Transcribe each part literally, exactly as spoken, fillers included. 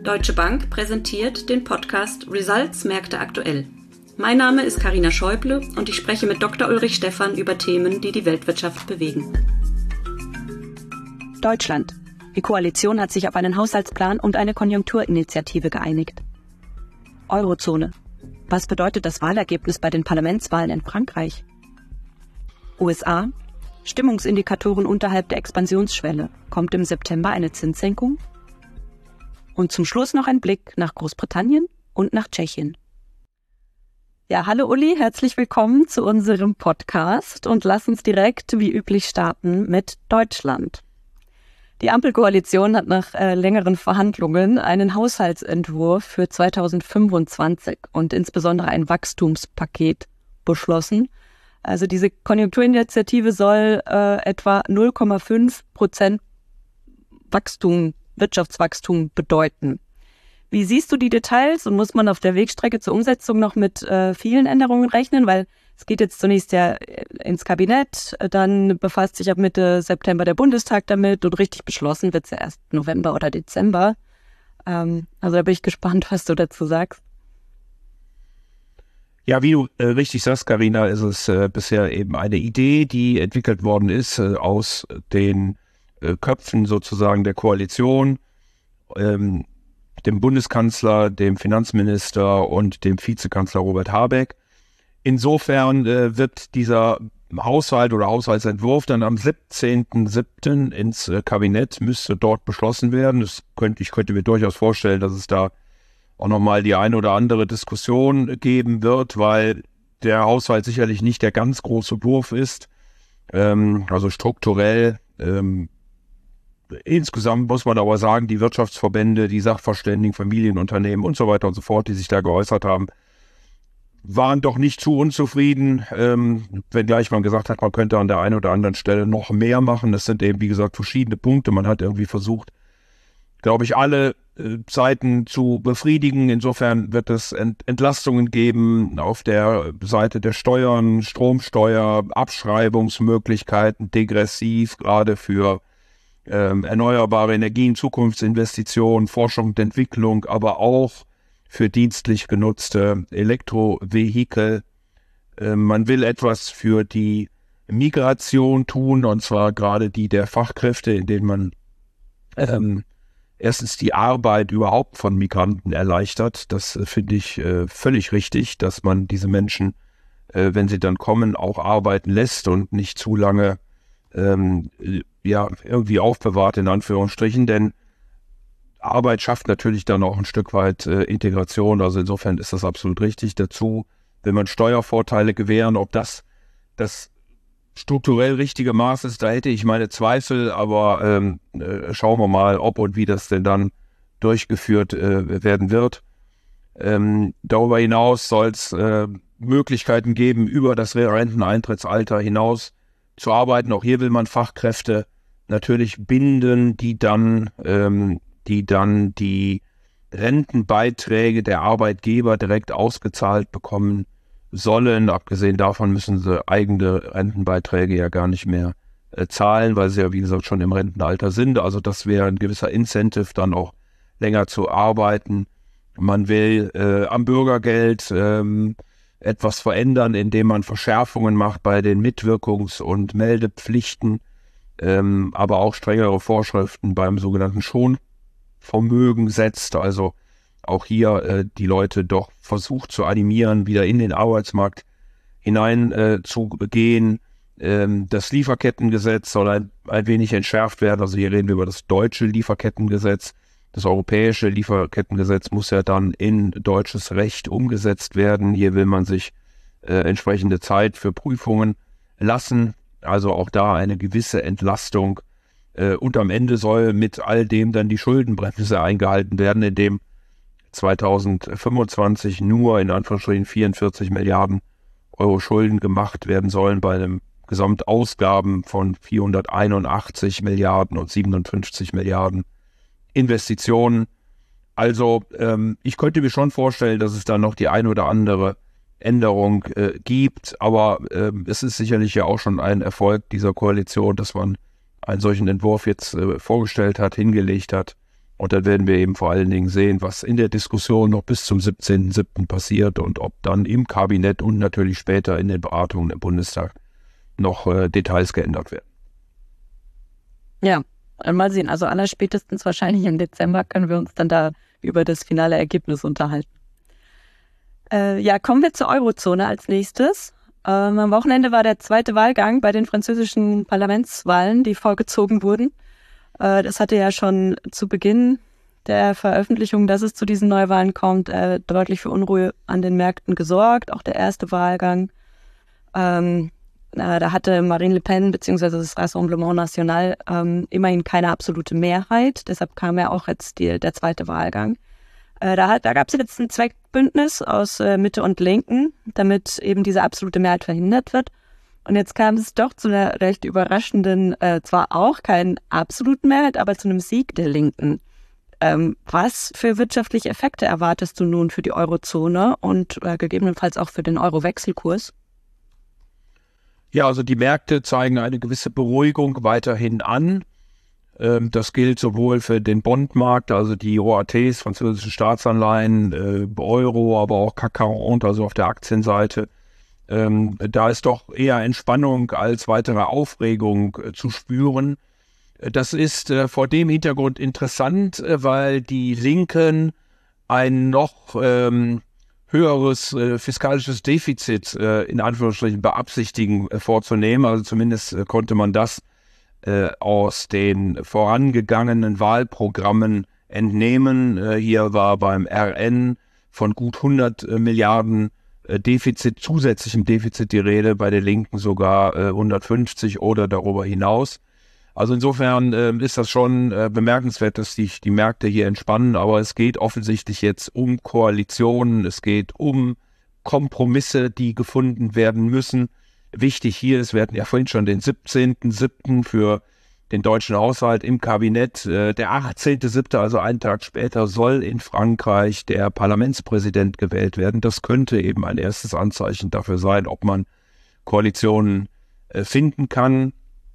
Deutsche Bank präsentiert den Podcast Results Märkte aktuell. Mein Name ist Carina Schäuble und ich spreche mit Doktor Ulrich Stephan über Themen, die die Weltwirtschaft bewegen. Deutschland. Die Koalition hat sich auf einen Haushaltsplan und eine Konjunkturinitiative geeinigt. Eurozone. Was bedeutet das Wahlergebnis bei den Parlamentswahlen in Frankreich? U S A. Stimmungsindikatoren unterhalb der Expansionsschwelle. Kommt im September eine Zinssenkung? Und zum Schluss noch ein Blick nach Großbritannien und nach Tschechien. Ja, hallo Uli, herzlich willkommen zu unserem Podcast und lass uns direkt wie üblich starten mit Deutschland. Die Ampelkoalition hat nach äh, längeren Verhandlungen einen Haushaltsentwurf für zweitausendfünfundzwanzig und insbesondere ein Wachstumspaket beschlossen. Also diese Konjunkturinitiative soll äh, etwa null Komma fünf Prozent Wachstum, Wirtschaftswachstum bedeuten. Wie siehst du die Details und muss man auf der Wegstrecke zur Umsetzung noch mit äh, vielen Änderungen rechnen? Weil es geht jetzt zunächst ja ins Kabinett, dann befasst sich ab Mitte September der Bundestag damit und richtig beschlossen wird es ja erst November oder Dezember. Ähm, also da bin ich gespannt, was du dazu sagst. Ja, wie du äh, richtig sagst, Carina, ist es äh, bisher eben eine Idee, die entwickelt worden ist äh, aus den äh, Köpfen sozusagen der Koalition, ähm, dem Bundeskanzler, dem Finanzminister und dem Vizekanzler Robert Habeck. Insofern äh, wird dieser Haushalt oder Haushaltsentwurf dann am siebzehnten siebten ins äh, Kabinett, müsste dort beschlossen werden. Das könnte, ich könnte mir durchaus vorstellen, dass es da auch nochmal die eine oder andere Diskussion geben wird, weil der Haushalt sicherlich nicht der ganz große Wurf ist. Ähm, also strukturell, ähm, insgesamt muss man aber sagen, die Wirtschaftsverbände, die Sachverständigen, Familienunternehmen und so weiter und so fort, die sich da geäußert haben, waren doch nicht zu unzufrieden, ähm, wenngleich man gesagt hat, man könnte an der einen oder anderen Stelle noch mehr machen. Das sind eben, wie gesagt, verschiedene Punkte. Man hat irgendwie versucht, glaube ich, alle äh, Seiten zu befriedigen. Insofern wird es Ent- Entlastungen geben auf der Seite der Steuern, Stromsteuer, Abschreibungsmöglichkeiten, degressiv, gerade für ähm, erneuerbare Energien, Zukunftsinvestitionen, Forschung und Entwicklung, aber auch für dienstlich genutzte Elektrovehikel. Äh, man will etwas für die Migration tun, und zwar gerade die der Fachkräfte, in denen man ähm, erstens die Arbeit überhaupt von Migranten erleichtert. Das äh, finde ich äh, völlig richtig, dass man diese Menschen, äh, wenn sie dann kommen, auch arbeiten lässt und nicht zu lange ähm, ja irgendwie aufbewahrt, in Anführungsstrichen, denn Arbeit schafft natürlich dann auch ein Stück weit äh, Integration, also insofern ist das absolut richtig. Dazu will man Steuervorteile gewähren, ob das das strukturell richtige Maß ist, da hätte ich meine Zweifel, aber ähm, äh, schauen wir mal, ob und wie das denn dann durchgeführt äh, werden wird. Ähm, darüber hinaus soll es äh, Möglichkeiten geben, über das Renteneintrittsalter hinaus zu arbeiten. Auch hier will man Fachkräfte natürlich binden, die dann ähm, die dann die Rentenbeiträge der Arbeitgeber direkt ausgezahlt bekommen sollen. Abgesehen davon müssen sie eigene Rentenbeiträge ja gar nicht mehr äh, zahlen, weil sie ja, wie gesagt, schon im Rentenalter sind. Also das wäre ein gewisser Incentive, dann auch länger zu arbeiten. Man will äh, am Bürgergeld ähm, etwas verändern, indem man Verschärfungen macht bei den Mitwirkungs- und Meldepflichten, ähm, aber auch strengere Vorschriften beim sogenannten Schonvermögen setzt. Also auch hier äh, die Leute doch versucht zu animieren, wieder in den Arbeitsmarkt hinein äh, zu gehen. Ähm, das Lieferkettengesetz soll ein, ein wenig entschärft werden. Also hier reden wir über das deutsche Lieferkettengesetz. Das europäische Lieferkettengesetz muss ja dann in deutsches Recht umgesetzt werden. Hier will man sich äh, entsprechende Zeit für Prüfungen lassen. Also auch da eine gewisse Entlastung. Äh, und am Ende soll mit all dem dann die Schuldenbremse eingehalten werden, indem zweitausendfünfundzwanzig nur in Anführungsstrichen vierundvierzig Milliarden Euro Schulden gemacht werden sollen bei einem Gesamtausgaben von vierhunderteinundachtzig Milliarden und siebenundfünfzig Milliarden Investitionen. Also ähm, ich könnte mir schon vorstellen, dass es da noch die ein oder andere Änderung äh, gibt, aber äh, es ist sicherlich ja auch schon ein Erfolg dieser Koalition, dass man einen solchen Entwurf jetzt äh, vorgestellt hat, hingelegt hat Und dann werden wir eben vor allen Dingen sehen, was in der Diskussion noch bis zum siebzehnten siebten passiert und ob dann im Kabinett und natürlich später in den Beratungen im Bundestag noch äh, Details geändert werden. Ja, mal sehen. Also allerspätestens wahrscheinlich im Dezember können wir uns dann da über das finale Ergebnis unterhalten. Äh, ja, kommen wir zur Eurozone als nächstes. Ähm, am Wochenende war der zweite Wahlgang bei den französischen Parlamentswahlen, die vorgezogen wurden. Äh, das hatte ja schon zu Beginn der Veröffentlichung, dass es zu diesen Neuwahlen kommt, äh, deutlich für Unruhe an den Märkten gesorgt. Auch der erste Wahlgang. Ähm, äh, da hatte Marine Le Pen bzw. das Rassemblement National ähm, immerhin keine absolute Mehrheit. Deshalb kam ja auch jetzt die, der zweite Wahlgang. Äh, da da gab es jetzt ein Zweckbündnis aus äh, Mitte und Linken, damit eben diese absolute Mehrheit verhindert wird. Und jetzt kam es doch zu einer recht überraschenden, äh, zwar auch keinen absoluten Mehrheit, aber zu einem Sieg der Linken. Ähm, was für wirtschaftliche Effekte erwartest du nun für die Eurozone und äh, gegebenenfalls auch für den Euro-Wechselkurs? Ja, also die Märkte zeigen eine gewisse Beruhigung weiterhin an. Ähm, das gilt sowohl für den Bondmarkt, also die O A Ts, französische Staatsanleihen, äh, Euro, aber auch C A C quarante, also auf der Aktienseite. Ähm, da ist doch eher Entspannung als weitere Aufregung äh, zu spüren. Das ist äh, vor dem Hintergrund interessant, äh, weil die Linken ein noch ähm, höheres äh, fiskalisches Defizit äh, in Anführungsstrichen beabsichtigen äh, vorzunehmen. Also zumindest äh, konnte man das äh, aus den vorangegangenen Wahlprogrammen entnehmen. Äh, hier war beim R N von gut hundert äh, Milliarden äh, Defizit, zusätzlichem Defizit die Rede, bei der Linken sogar äh, hundertfünfzig oder darüber hinaus. Also insofern äh, ist das schon äh, bemerkenswert, dass sich die Märkte hier entspannen, aber es geht offensichtlich jetzt um Koalitionen, es geht um Kompromisse, die gefunden werden müssen. Wichtig hier ist, wir hatten ja vorhin schon den siebzehnten siebten für den deutschen Haushalt im Kabinett. Äh, der achtzehnten siebten, also einen Tag später, soll in Frankreich der Parlamentspräsident gewählt werden. Das könnte eben ein erstes Anzeichen dafür sein, ob man Koalitionen äh, finden kann.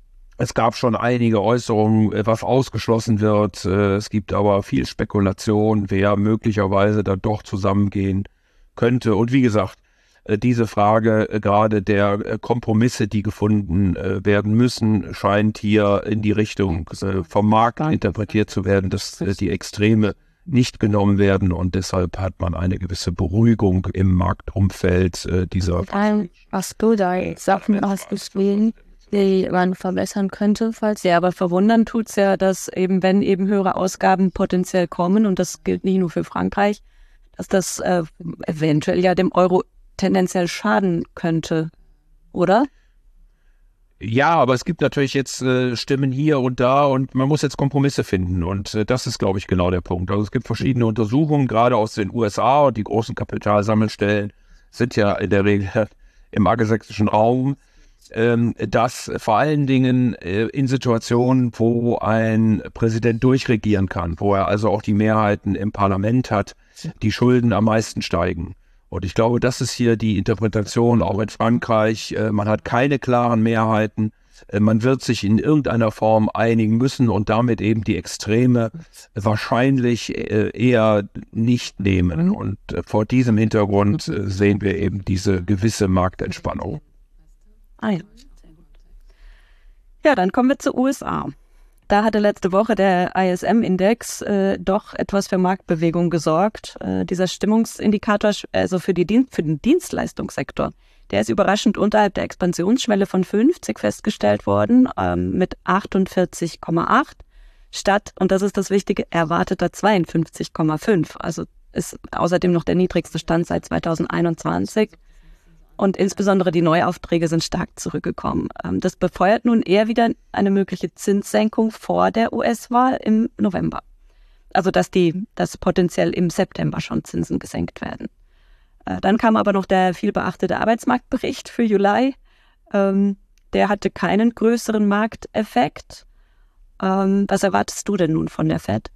Es gab schon einige Äußerungen, was ausgeschlossen wird. Es gibt aber viel Spekulation, wer möglicherweise da doch zusammengehen könnte. Und wie gesagt, diese Frage gerade der Kompromisse, die gefunden werden müssen, scheint hier in die Richtung vom Markt interpretiert zu werden, dass die Extreme nicht genommen werden. Und deshalb hat man eine gewisse Beruhigung im Marktumfeld dieser. Was du da jetzt Sachen hast gesehen, die man verbessern könnte, falls. Ja, aber verwundern tut's ja, dass eben, wenn eben höhere Ausgaben potenziell kommen, und das gilt nicht nur für Frankreich, dass das äh, eventuell ja dem Euro tendenziell schaden könnte, oder? Ja, aber es gibt natürlich jetzt äh, Stimmen hier und da und man muss jetzt Kompromisse finden und äh, das ist, glaube ich, genau der Punkt. Also es gibt verschiedene Untersuchungen, gerade aus den U S A, und die großen Kapitalsammelstellen sind ja in der Regel im angelsächsischen Raum, dass vor allen Dingen in Situationen, wo ein Präsident durchregieren kann, wo er also auch die Mehrheiten im Parlament hat, die Schulden am meisten steigen. Und ich glaube, das ist hier die Interpretation auch in Frankreich. Man hat keine klaren Mehrheiten. Man wird sich in irgendeiner Form einigen müssen und damit eben die Extreme wahrscheinlich eher nicht nehmen. Und vor diesem Hintergrund sehen wir eben diese gewisse Marktentspannung. Ah ja. Ja, dann kommen wir zu U S A. Da hatte letzte Woche der I S M-Index äh, doch etwas für Marktbewegung gesorgt. Äh, dieser Stimmungsindikator, also für, die Dien- für den Dienstleistungssektor, der ist überraschend unterhalb der Expansionsschwelle von fünfzig festgestellt worden, ähm, mit achtundvierzig Komma acht statt, und das ist das Wichtige, erwarteter zweiundfünfzig Komma fünf. Also ist außerdem noch der niedrigste Stand seit zweitausendeinundzwanzig. Und insbesondere die Neuaufträge sind stark zurückgekommen. Das befeuert nun eher wieder eine mögliche Zinssenkung vor der U S-Wahl im November. Also dass die, dass potenziell im September schon Zinsen gesenkt werden. Dann kam aber noch der vielbeachtete Arbeitsmarktbericht für Juli. Der hatte keinen größeren Markteffekt. Was erwartest du denn nun von der Fed?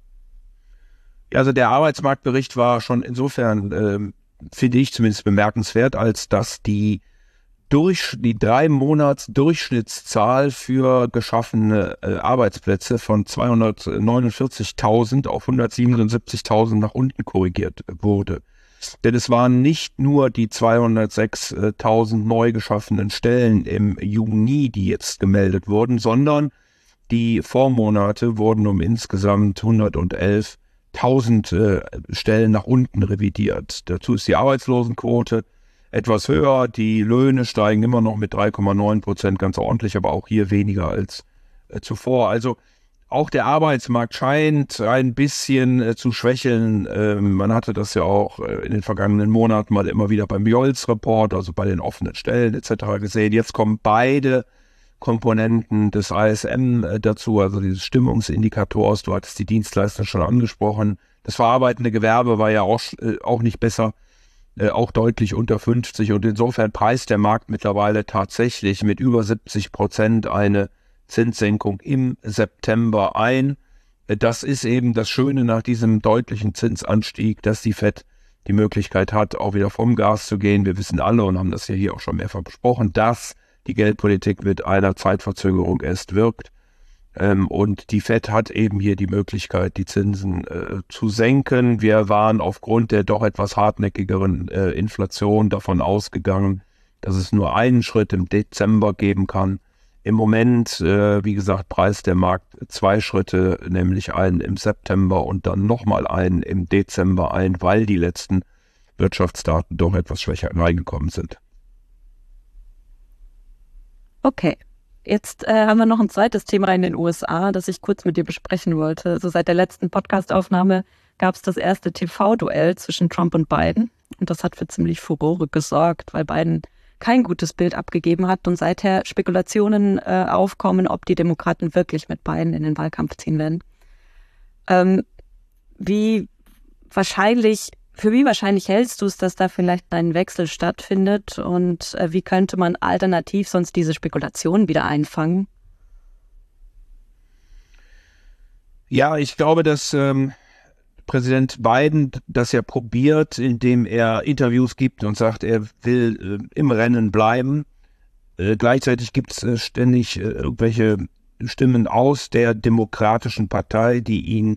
Also der Arbeitsmarktbericht war schon insofern ähm finde ich zumindest bemerkenswert, als dass die durch die drei Monats Durchschnittszahl für geschaffene äh, Arbeitsplätze von zweihundertneunundvierzigtausend auf hundertsiebenundsiebzigtausend nach unten korrigiert wurde. Denn es waren nicht nur die zweihundertsechstausend neu geschaffenen Stellen im Juni, die jetzt gemeldet wurden, sondern die Vormonate wurden um insgesamt hundertelftausend äh, Stellen nach unten revidiert. Dazu ist die Arbeitslosenquote etwas höher, die Löhne steigen immer noch mit drei Komma neun Prozent ganz ordentlich, aber auch hier weniger als äh, zuvor. Also auch der Arbeitsmarkt scheint ein bisschen äh, zu schwächeln. Ähm, man hatte das ja auch äh, in den vergangenen Monaten mal immer wieder beim Jolz-Report, also bei den offenen Stellen et cetera gesehen. Jetzt kommen beide Komponenten des I S M äh, dazu, also dieses Stimmungsindikators. Du hattest die Dienstleister schon angesprochen. Das verarbeitende Gewerbe war ja auch, äh, auch nicht besser, äh, auch deutlich unter fünfzig. Und insofern preist der Markt mittlerweile tatsächlich mit über siebzig Prozent eine Zinssenkung im September ein. Das ist eben das Schöne nach diesem deutlichen Zinsanstieg, dass die Fed die Möglichkeit hat, auch wieder vom Gas zu gehen. Wir wissen alle und haben das ja hier auch schon mehrfach besprochen, dass die Geldpolitik mit einer Zeitverzögerung erst wirkt. Und die Fed hat eben hier die Möglichkeit, die Zinsen äh, zu senken. Wir waren aufgrund der doch etwas hartnäckigeren äh, Inflation davon ausgegangen, dass es nur einen Schritt im Dezember geben kann. Im Moment, äh, wie gesagt, preist der Markt zwei Schritte, nämlich einen im September und dann nochmal einen im Dezember ein, weil die letzten Wirtschaftsdaten doch etwas schwächer reingekommen sind. Okay, jetzt äh, haben wir noch ein zweites Thema in den U S A, das ich kurz mit dir besprechen wollte. Also seit der letzten Podcast-Aufnahme gab es das erste T V-Duell zwischen Trump und Biden. Und das hat für ziemlich Furore gesorgt, weil Biden kein gutes Bild abgegeben hat und seither Spekulationen äh, aufkommen, ob die Demokraten wirklich mit Biden in den Wahlkampf ziehen werden. Ähm, wie wahrscheinlich, für wie wahrscheinlich hältst du es, dass da vielleicht ein Wechsel stattfindet und äh, wie könnte man alternativ sonst diese Spekulationen wieder einfangen? Ja, ich glaube, dass ähm Präsident Biden das ja probiert, indem er Interviews gibt und sagt, er will äh, im Rennen bleiben. Äh, gleichzeitig gibt es äh, ständig äh, irgendwelche Stimmen aus der Demokratischen Partei, die ihn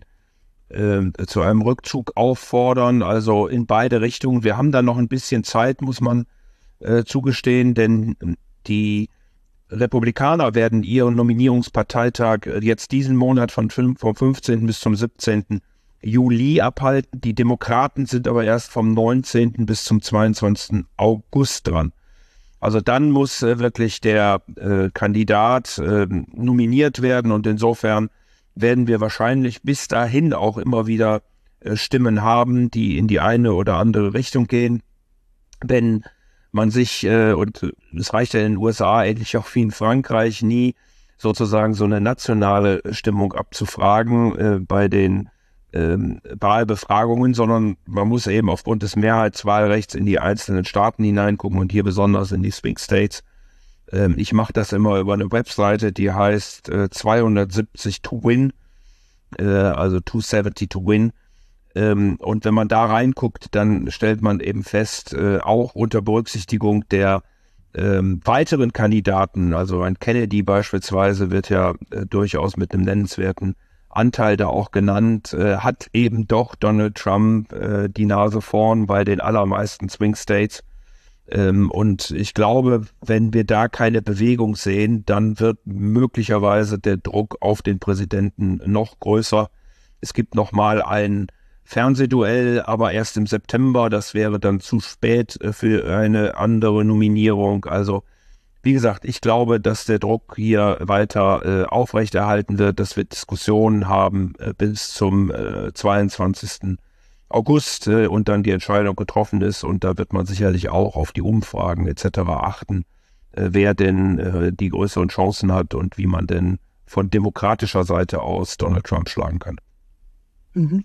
äh, zu einem Rückzug auffordern, also in beide Richtungen. Wir haben da noch ein bisschen Zeit, muss man äh, zugestehen, denn die Republikaner werden ihren Nominierungsparteitag jetzt diesen Monat von vom fünfzehnten bis zum siebzehnten Juli abhalten. Die Demokraten sind aber erst vom neunzehnten bis zum zweiundzwanzigsten August dran. Also dann muss äh, wirklich der äh, Kandidat äh, nominiert werden und insofern werden wir wahrscheinlich bis dahin auch immer wieder äh, Stimmen haben, die in die eine oder andere Richtung gehen. Wenn man sich, äh, und es reicht ja in den U S A ähnlich auch wie in Frankreich, nie sozusagen so eine nationale Stimmung abzufragen äh, bei den Ähm, Wahlbefragungen, sondern man muss eben aufgrund des Mehrheitswahlrechts in die einzelnen Staaten hineingucken und hier besonders in die Swing States. Ähm, ich mache das immer über eine Webseite, die heißt äh, zweihundertsiebzig to win, äh, also zweihundertsiebzig to win. Ähm, und wenn man da reinguckt, dann stellt man eben fest, äh, auch unter Berücksichtigung der ähm, weiteren Kandidaten, also ein Kennedy beispielsweise wird ja äh, durchaus mit einem nennenswerten Anteil da auch genannt, äh, hat eben doch Donald Trump äh, die Nase vorn bei den allermeisten Swing States. Ähm, und ich glaube, wenn wir da keine Bewegung sehen, dann wird möglicherweise der Druck auf den Präsidenten noch größer. Es gibt nochmal ein Fernsehduell, aber erst im September. Das wäre dann zu spät äh, für eine andere Nominierung. Also wie gesagt, ich glaube, dass der Druck hier weiter äh, aufrechterhalten wird, dass wir Diskussionen haben äh, bis zum äh, zweiundzwanzigsten August äh, und dann die Entscheidung getroffen ist. Und da wird man sicherlich auch auf die Umfragen et cetera achten, äh, wer denn äh, die größeren Chancen hat und wie man denn von demokratischer Seite aus Donald Trump schlagen kann. Mhm.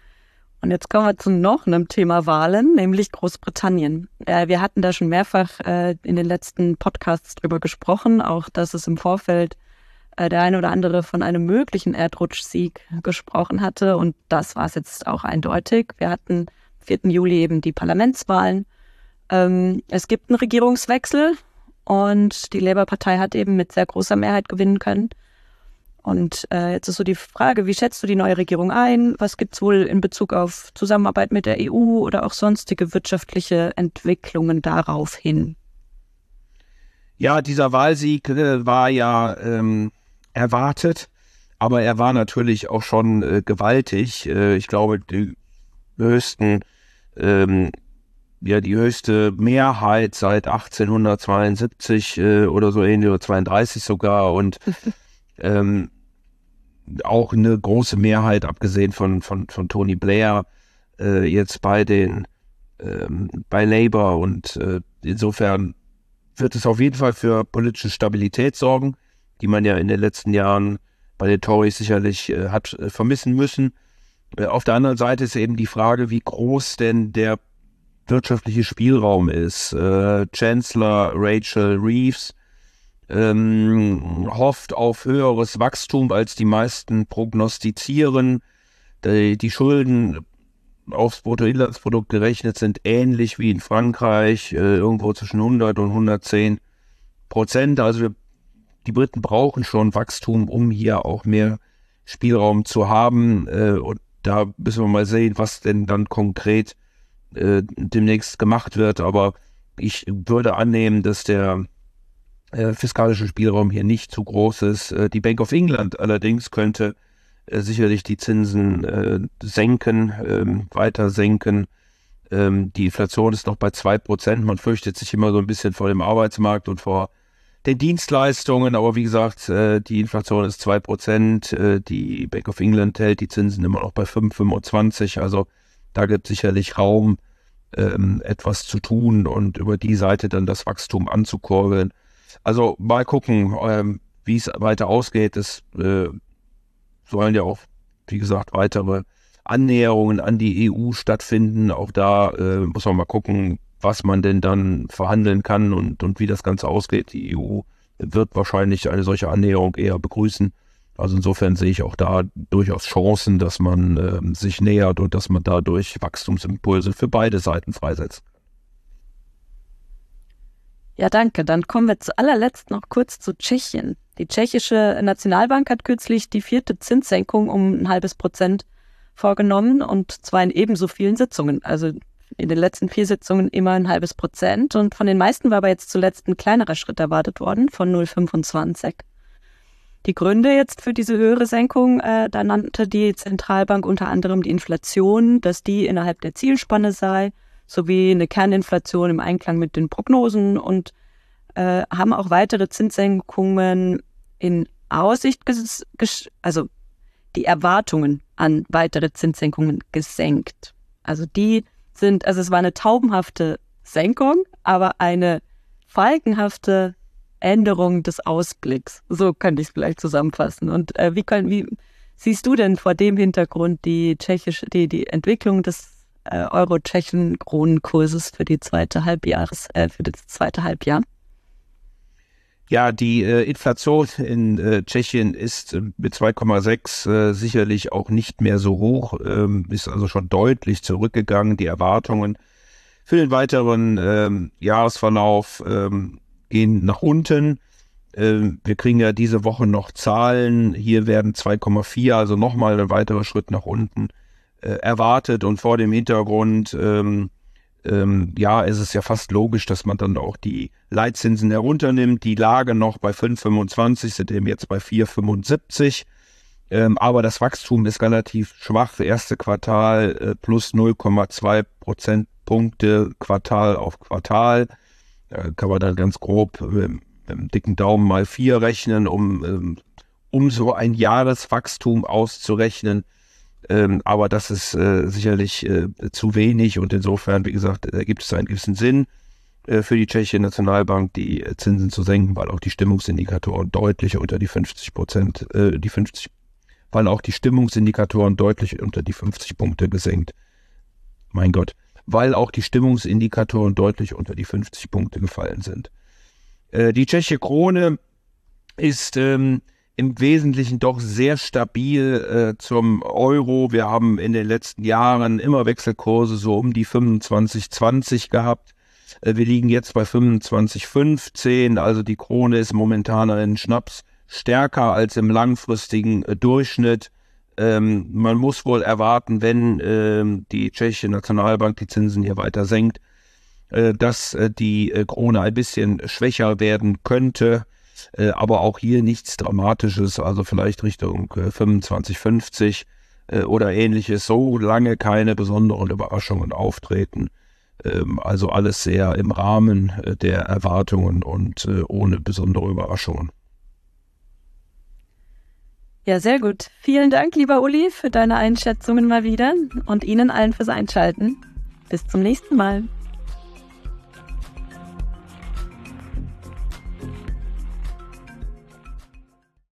Und jetzt kommen wir zu noch einem Thema Wahlen, nämlich Großbritannien. Äh, wir hatten da schon mehrfach äh, in den letzten Podcasts drüber gesprochen, auch dass es im Vorfeld äh, der eine oder andere von einem möglichen Erdrutschsieg gesprochen hatte. Und das war es jetzt auch eindeutig. Wir hatten am vierten Juli eben die Parlamentswahlen. Ähm, es gibt einen Regierungswechsel und die Labour-Partei hat eben mit sehr großer Mehrheit gewinnen können. Und äh, jetzt ist so die Frage, wie schätzt du die neue Regierung ein? Was gibt es wohl in Bezug auf Zusammenarbeit mit der E U oder auch sonstige wirtschaftliche Entwicklungen darauf hin? Ja, dieser Wahlsieg äh, war ja ähm, erwartet, aber er war natürlich auch schon äh, gewaltig. Äh, ich glaube, die höchsten, ähm, ja, die höchste Mehrheit seit achtzehnhundertzweiundsiebzig äh, oder so ähnlich, oder zweiunddreißig sogar, und ähm, auch eine große Mehrheit, abgesehen von, von, von Tony Blair, äh, jetzt bei den, ähm, bei Labour, und äh, insofern wird es auf jeden Fall für politische Stabilität sorgen, die man ja in den letzten Jahren bei den Tories sicherlich äh, hat äh, vermissen müssen. Äh, auf der anderen Seite ist eben die Frage, wie groß denn der wirtschaftliche Spielraum ist. Äh, Chancellor Rachel Reeves ähm, hofft auf höheres Wachstum, als die meisten prognostizieren. Die, die Schulden aufs Bruttoinlandsprodukt gerechnet sind ähnlich wie in Frankreich, äh, irgendwo zwischen hundert und hundertzehn Prozent. Also wir, die Briten brauchen schon Wachstum, um hier auch mehr Spielraum zu haben. Äh, und da müssen wir mal sehen, was denn dann konkret äh, demnächst gemacht wird. Aber ich würde annehmen, dass der äh, fiskalische Spielraum hier nicht zu groß ist. Äh, die Bank of England allerdings könnte sicherlich die Zinsen äh, senken, ähm, weiter senken. Ähm, die Inflation ist noch bei zwei Prozent. Man fürchtet sich immer so ein bisschen vor dem Arbeitsmarkt und vor den Dienstleistungen. Aber wie gesagt, äh, die Inflation ist zwei Prozent. Äh, die Bank of England hält die Zinsen immer noch bei fünf Komma fünfundzwanzig. Also da gibt es sicherlich Raum, ähm, etwas zu tun und über die Seite dann das Wachstum anzukurbeln. Also mal gucken, ähm, wie es weiter ausgeht. Das äh, sollen ja auch, wie gesagt, weitere Annäherungen an die E U stattfinden. Auch da äh, muss man mal gucken, was man denn dann verhandeln kann und, und wie das Ganze ausgeht. Die E U wird wahrscheinlich eine solche Annäherung eher begrüßen. Also insofern sehe ich auch da durchaus Chancen, dass man äh, sich nähert und dass man dadurch Wachstumsimpulse für beide Seiten freisetzt. Ja, danke. Dann kommen wir zu allerletzt noch kurz zu Tschechien. Die tschechische Nationalbank hat kürzlich die vierte Zinssenkung um ein halbes Prozent vorgenommen, und zwar in ebenso vielen Sitzungen. Also in den letzten vier Sitzungen immer ein halbes Prozent, und von den meisten war aber jetzt zuletzt ein kleinerer Schritt erwartet worden von null Komma fünfundzwanzig. Die Gründe jetzt für diese höhere Senkung, äh, da nannte die Zentralbank unter anderem die Inflation, dass die innerhalb der Zielspanne sei, sowie eine Kerninflation im Einklang mit den Prognosen, und äh, haben auch weitere Zinssenkungen in Aussicht, ges- ges- also die Erwartungen an weitere Zinssenkungen gesenkt. Also die sind, also es war eine taubenhafte Senkung, aber eine falkenhafte Änderung des Ausblicks. So könnte ich es vielleicht zusammenfassen. Und äh, wie, können, wie siehst du denn vor dem Hintergrund die tschechische, die, die Entwicklung des äh, Euro-Tschechen-Kronenkurses für die zweite Halbjahres, äh, für das zweite Halbjahr? Ja, die äh, Inflation in äh, Tschechien ist äh, mit zwei Komma sechs äh, sicherlich auch nicht mehr so hoch, ähm, ist also schon deutlich zurückgegangen. Die Erwartungen für den weiteren ähm, Jahresverlauf ähm, gehen nach unten. Ähm, wir kriegen ja diese Woche noch Zahlen. Hier werden zwei Komma vier, also nochmal ein weiterer Schritt nach unten äh, erwartet. Und vor dem Hintergrund ähm, Ähm, ja, es ist ja fast logisch, dass man dann auch die Leitzinsen herunternimmt. Die lagen noch bei fünf Komma fünfundzwanzig, sind eben jetzt bei vier Komma fünfundsiebzig. Ähm, aber das Wachstum ist relativ schwach. Erste Quartal äh, plus null Komma zwei Prozentpunkte Quartal auf Quartal. Da kann man dann ganz grob äh, mit einem dicken Daumen mal vier rechnen, um, ähm, um so ein Jahreswachstum auszurechnen. Ähm, aber das ist äh, sicherlich äh, zu wenig, und insofern, wie gesagt, äh, gibt es einen gewissen Sinn äh, für die tschechische Nationalbank, die äh, Zinsen zu senken, weil auch die Stimmungsindikatoren deutlich unter die fünfzig Prozent, äh, die fünfzig, weil auch die Stimmungsindikatoren deutlich unter die fünfzig Punkte gesenkt. Mein Gott, weil auch die Stimmungsindikatoren deutlich unter die fünfzig Punkte gefallen sind. Äh, die tschechische Krone ist ähm, im Wesentlichen doch sehr stabil äh, zum Euro. Wir haben in den letzten Jahren immer Wechselkurse so um die fünfundzwanzig zwanzig gehabt. Äh, wir liegen jetzt bei fünfundzwanzig Komma fünfzehn, also die Krone ist momentan ein Schnaps stärker als im langfristigen äh, Durchschnitt. Ähm, man muss wohl erwarten, wenn ähm, die tschechische Nationalbank die Zinsen hier weiter senkt, äh, dass äh, die äh, Krone ein bisschen schwächer werden könnte. Äh, aber auch hier nichts Dramatisches, also vielleicht Richtung äh, fünfundzwanzig Komma fünfzig äh, oder ähnliches, solange keine besonderen Überraschungen auftreten. Ähm, also alles sehr im Rahmen äh, der Erwartungen und äh, ohne besondere Überraschungen. Ja, sehr gut. Vielen Dank, lieber Uli, für deine Einschätzungen mal wieder und Ihnen allen fürs Einschalten. Bis zum nächsten Mal.